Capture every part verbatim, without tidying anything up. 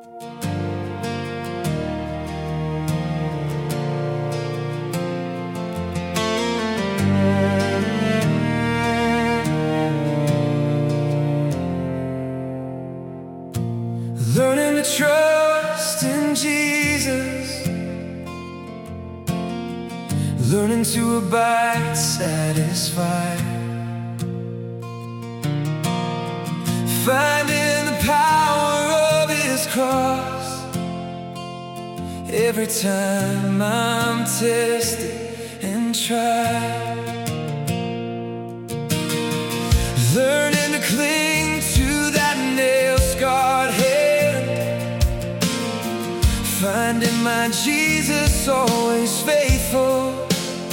Learning to trust in Jesus, learning to abide satisfied, finding the power of His cross every time I'm tested and tried. Learning to cling to that nail-scarred hand, finding my Jesus always faithful,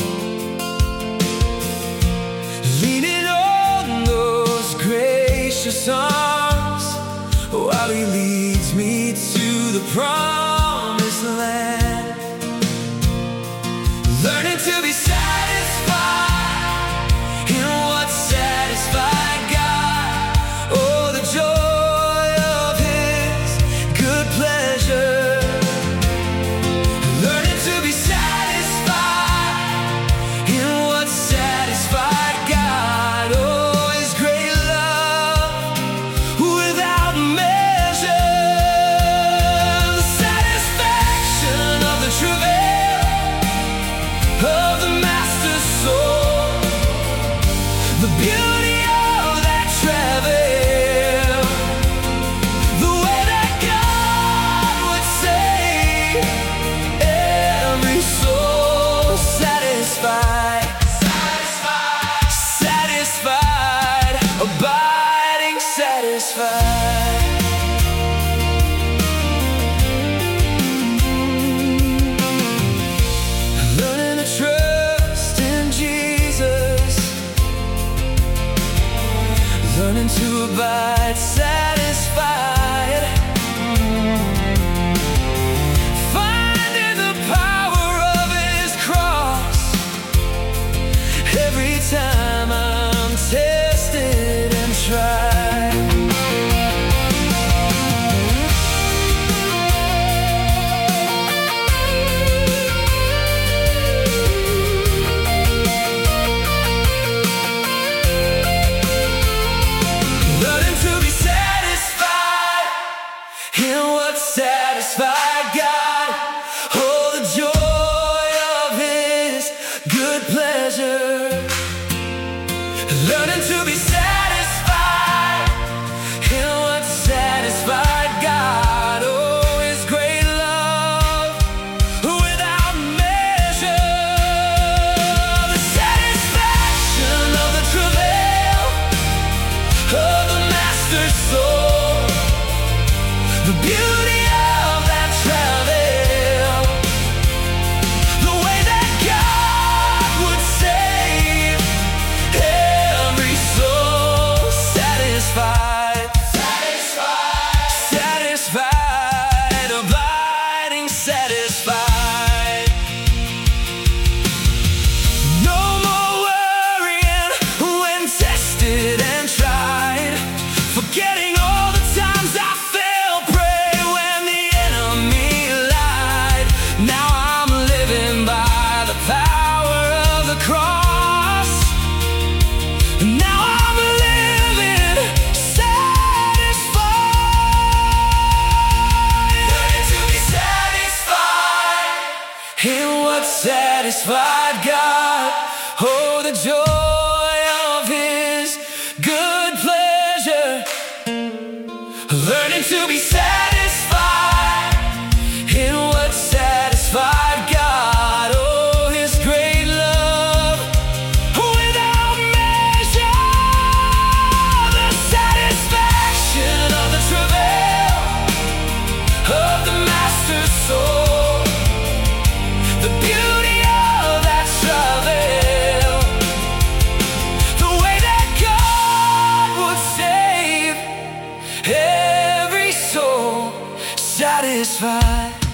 leaning on those gracious arms while He leads me to the promised land. Learning to be satisfied in what satisfied God. Oh, the joy of His good pleasure. Learning to be satisfied in what satisfied God. Oh, His great love without measure. The satisfaction of the travail of the Master's soul, the beauty of that travail, the way that God would save every soul. Satisfied, satisfied, satisfied, abiding satisfied. Learning to trust in Jesus, learning to abide satisfied, finding the power of His cross every time I'm tested and tried. Learning to be satisfied in what satisfied God. Oh, the joy of His good pleasure. Learning to be satisfied in what satisfied God. Oh, His great love without measure. The satisfaction of the travail of the Master's soul, the beauty of that travail, the way that God would save every soul. Satisfied, satisfied, satisfied, abiding satisfied. No more worrying when tested and tried, forgetting all the times I fell prey when the enemy lied. Now I'm living by the power of the cross. Now I'm living satisfied. Learning to be satisfied in what satisfied God. Oh, the joy of His good pleasure. Learning to be satisfied in what satisfied God. Oh, His great love without measure. The satisfaction of the travail of the Master's soul, the beauty of that travail, the way that God would save every soul. Satisfied.